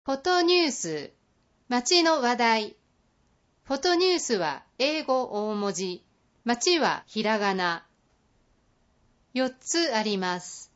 フォトニュース、街の話題。フォトニュースは英語大文字、街はひらがな。4つあります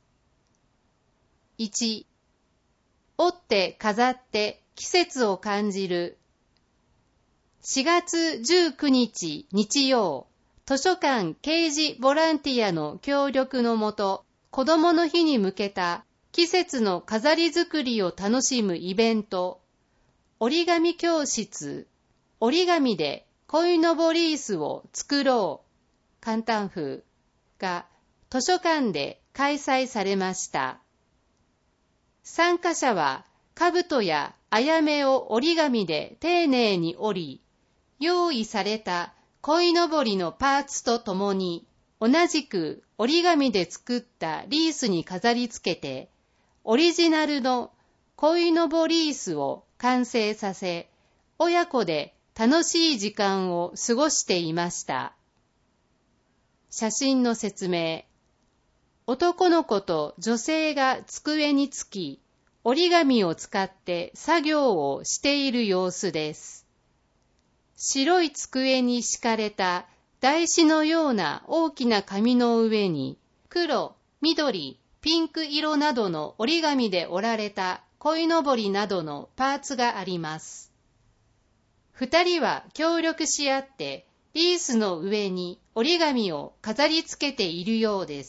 。1、折って飾って季節を感じる。4月19日日曜、図書館掲示ボランティアの協力のもと、子どもの日に向けた季節の飾り作りを楽しむイベント、折り紙教室、折り紙で鯉のぼリースを作ろう、簡単風が図書館で開催されました。参加者は兜やあやめを折り紙で丁寧に折り、用意された鯉のぼりのパーツとともに同じく折り紙で作ったリースに飾り付けて、オリジナルの鯉のぼリースを完成させ、親子で楽しい時間を過ごしていました。写真の説明。男の子と女性が机につき、折り紙を使って作業をしている様子です。白い机に敷かれた台紙のような大きな紙の上に、黒、緑、ピンク色などの折り紙で折られた鯉のぼりなどのパーツがあります。二人は協力し合ってリースの上に折り紙を飾り付けているようです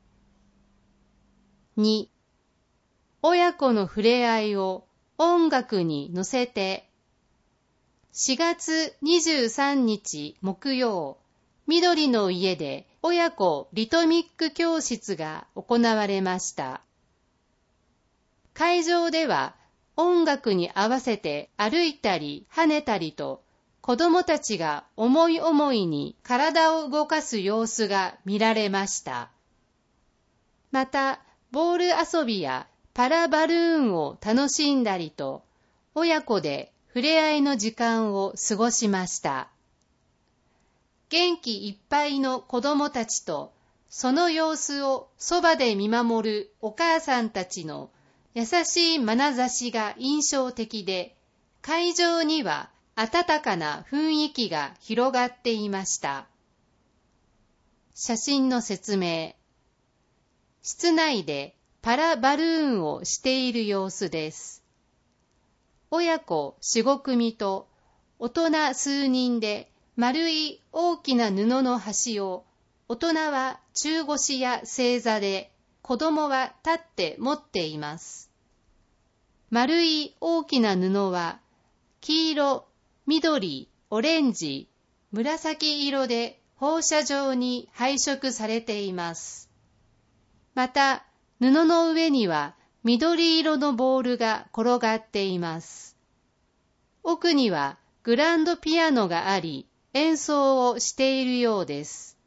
。2、親子の触れ合いを音楽に乗せて。4月23日木曜、緑の家で親子リトミック教室が行われました。会場では音楽に合わせて歩いたり跳ねたりと、子どもたちが思い思いに体を動かす様子が見られました。また、ボール遊びやパラバルーンを楽しんだりと、親子で触れ合いの時間を過ごしました。元気いっぱいの子どもたちと、その様子をそばで見守るお母さんたちの優しい眼差しが印象的で、会場には温かな雰囲気が広がっていました。写真の説明。室内でパラバルーンをしている様子です。親子4、5組と大人数人で丸い大きな布の端を、大人は中腰や正座で、子供は立って持っています。丸い大きな布は黄色、緑、オレンジ、紫色で放射状に配色されています。また、布の上には緑色のボールが転がっています。奥にはグランドピアノがあり、演奏をしているようです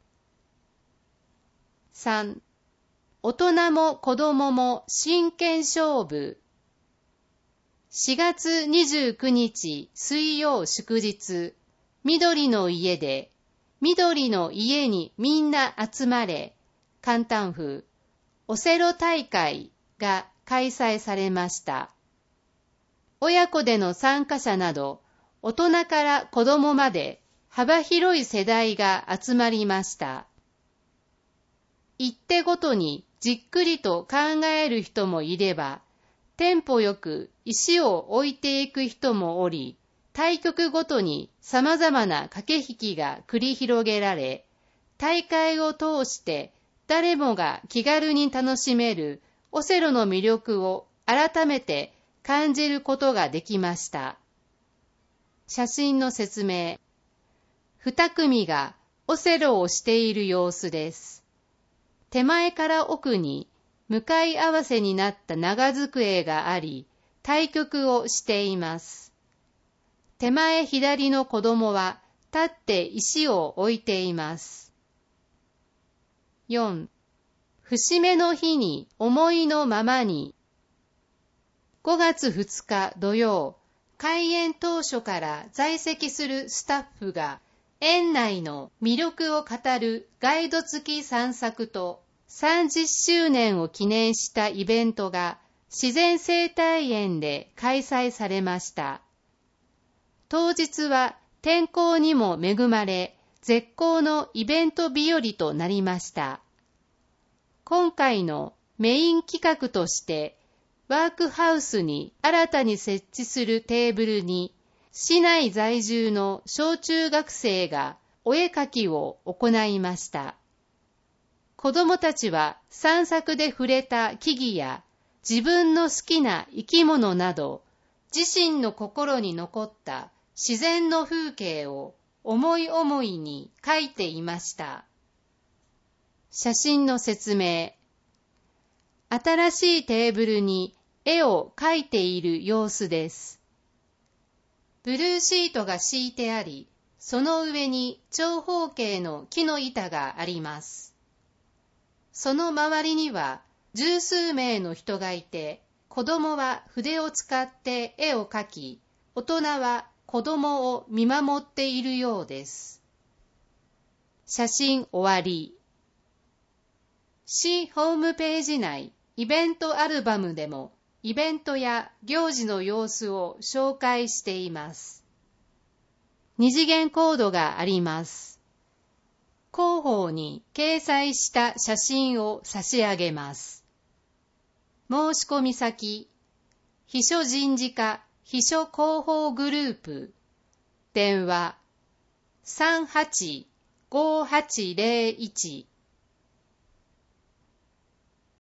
。3、大人も子供も真剣勝負。4月29日水曜祝日、緑の家で、緑の家にみんな集まれ、簡単風、オセロ大会が開催されました。親子での参加者など、大人から子供まで幅広い世代が集まりました。一手ごとにじっくりと考える人もいれば、テンポよく石を置いていく人もおり、対局ごとに様々な駆け引きが繰り広げられ、大会を通して誰もが気軽に楽しめるオセロの魅力を改めて感じることができました。写真の説明。二組がオセロをしている様子です。手前から奥に向かい合わせになった長机があり、対局をしています。手前左の子供は立って石を置いています。4、節目の日に思いのままに。5月2日土曜、開園当初から在籍するスタッフが園内の魅力を語るガイド付き散策と30周年を記念したイベントが自然生態園で開催されました。当日は天候にも恵まれ、絶好のイベント日和となりました。今回のメイン企画として、ワークハウスに新たに設置するテーブルに、市内在住の小中学生がお絵かきを行いました。子どもたちは散策で触れた木々や自分の好きな生き物など、自身の心に残った自然の風景を思い思いに描いていました。写真の説明。新しいテーブルに絵を描いている様子です。ブルーシートが敷いてあり、その上に長方形の木の板があります。その周りには十数名の人がいて、子供は筆を使って絵を描き、大人は子供を見守っているようです。写真終わり。市ホームページ内、イベントアルバムでもイベントや行事の様子を紹介しています。二次元コードがあります。広報に掲載した写真を差し上げます。申し込み先、秘書人事課秘書広報グループ、電話 385801